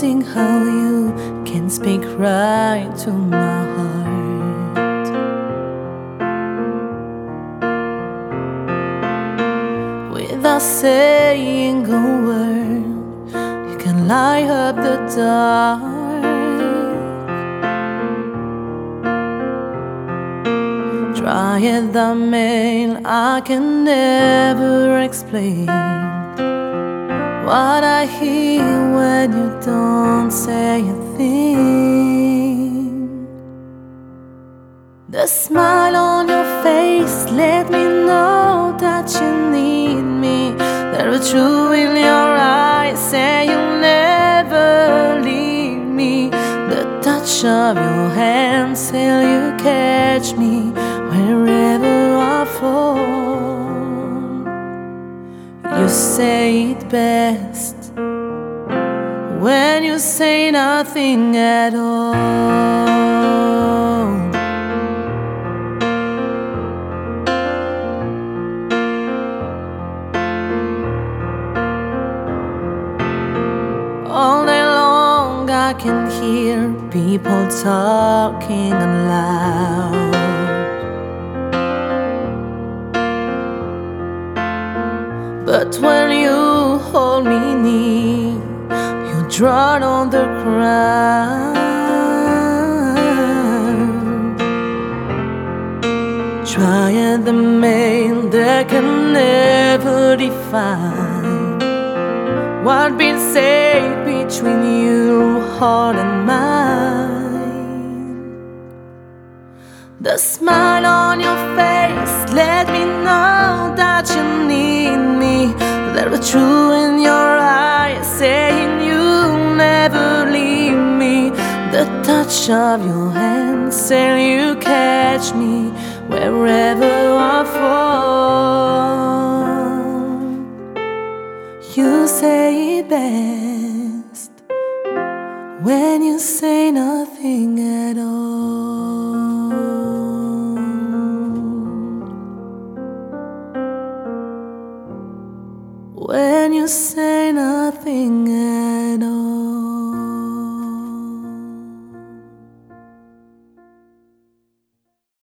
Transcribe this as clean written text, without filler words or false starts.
amazing how you can speak right to my heart. Without saying a word, you can light up the dark. Try it, the man I can never explain what I hear when you don't say a thing. The smile on your face let me know that you need me. There are true in your eyes say you'll never leave me. The touch of your hand till you catch me wherever I fall. You say it best when you say nothing at all. All day long I can hear people talking aloud. But when you hold me near, you drown on the ground. Trying the man that can never define what been said between your heart and mine. The smile on your face let me know that you need me. There are true in your eyes saying you'll never leave me. The touch of your hand saying you catch me wherever I fall. You say it best when you say nothing at all. When you say nothing